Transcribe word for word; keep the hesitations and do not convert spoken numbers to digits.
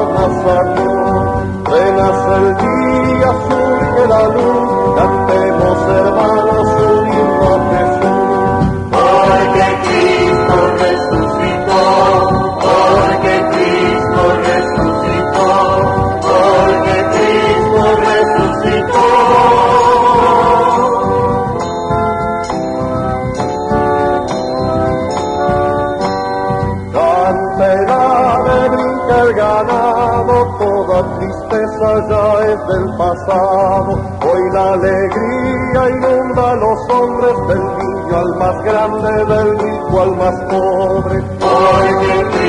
Mazatón. Renace el día, surge la luz, cantemos hermanos un himno a Jesús. Porque Cristo resucitó, porque Cristo resucitó, porque Cristo resucitó. El ganado, toda tristeza ya es del pasado. Hoy la alegría inunda a los hombres, del niño al más grande, del rico al más pobre. Porque